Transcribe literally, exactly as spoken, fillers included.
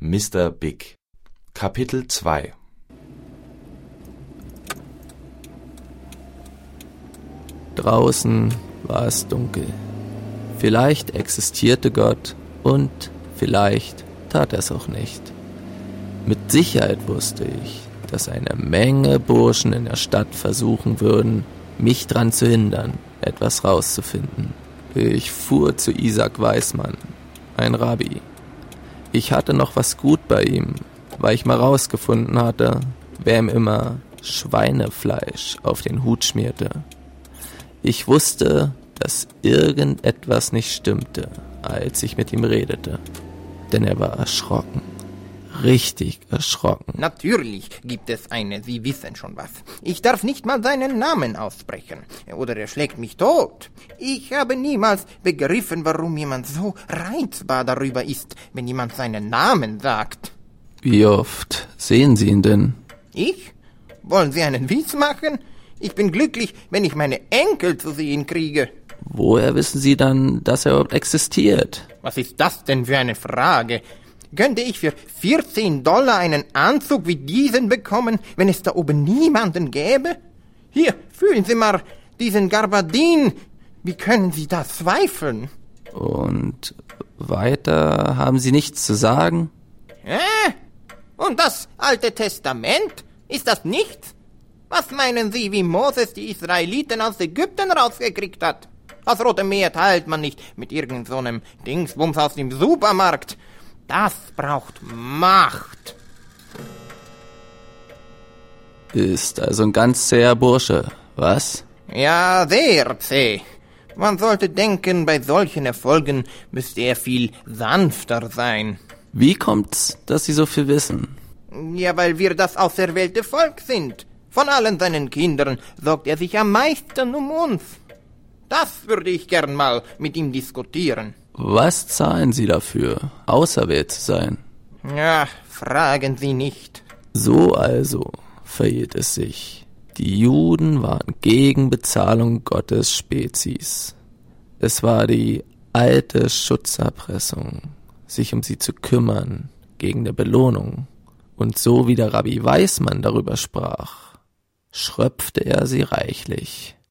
Mister Big. Kapitel zwei. Draußen war es dunkel. Vielleicht existierte Gott und vielleicht tat er es auch nicht. Mit Sicherheit wusste ich, dass eine Menge Burschen in der Stadt versuchen würden, mich daran zu hindern, etwas rauszufinden. Ich fuhr zu Isaac Weismann, ein Rabbi. Ich hatte noch was gut bei ihm, weil ich mal rausgefunden hatte, wer ihm immer Schweinefleisch auf den Hut schmierte. Ich wusste, dass irgendetwas nicht stimmte, als ich mit ihm redete, denn er war erschrocken. Richtig erschrocken. Natürlich gibt es eine, Sie wissen schon was. Ich darf nicht mal seinen Namen aussprechen, oder er schlägt mich tot. Ich habe niemals begriffen, warum jemand so reizbar darüber ist, wenn jemand seinen Namen sagt. Wie oft sehen Sie ihn denn? Ich? Wollen Sie einen Witz machen? Ich bin glücklich, wenn ich meine Enkel zu sehen kriege. Woher wissen Sie dann, dass er überhaupt existiert? Was ist das denn für eine Frage? Könnte ich für vierzehn Dollar einen Anzug wie diesen bekommen, wenn es da oben niemanden gäbe? Hier, fühlen Sie mal diesen Gabardin. Wie können Sie da zweifeln? Und weiter haben Sie nichts zu sagen? Äh? Und das Alte Testament? Ist das nichts? Was meinen Sie, wie Moses die Israeliten aus Ägypten rausgekriegt hat? Das Rote Meer teilt man nicht mit irgend so einem Dingsbums aus dem Supermarkt. Das braucht Macht. Ist also ein ganz zäher Bursche, was? Ja, sehr zäh. Man sollte denken, bei solchen Erfolgen müsste er viel sanfter sein. Wie kommt's, dass Sie so viel wissen? Ja, weil wir das auserwählte Volk sind. Von allen seinen Kindern sorgt er sich am meisten um uns. Das würde ich gern mal mit ihm diskutieren. Was zahlen Sie dafür, auserwählt zu sein? Ja, fragen Sie nicht. So also verhielt es sich. Die Juden waren gegen Bezahlung Gottes Spezies. Es war die alte Schutzerpressung, sich um sie zu kümmern, gegen eine Belohnung. Und so wie der Rabbi Weismann darüber sprach, schröpfte er sie reichlich.